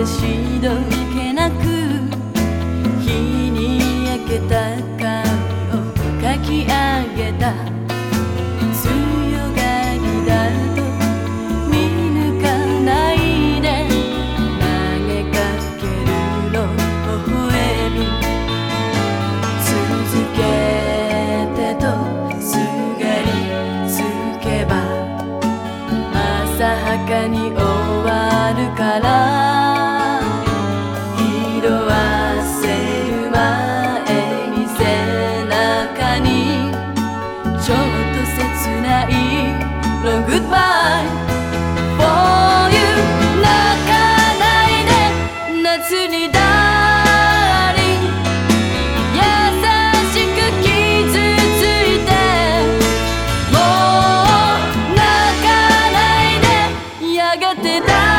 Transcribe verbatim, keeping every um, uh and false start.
てしどけなく日に焼けた髪をかき上げた強がりだと見抜かないで投げかけるの微笑み続けてとすがりつけば浅はかに終わるから色あせる前に背中にちょっと切ない Long goodbye for you 泣かないで夏にダーリン優しく傷ついてもう泣かないでやがてダーリン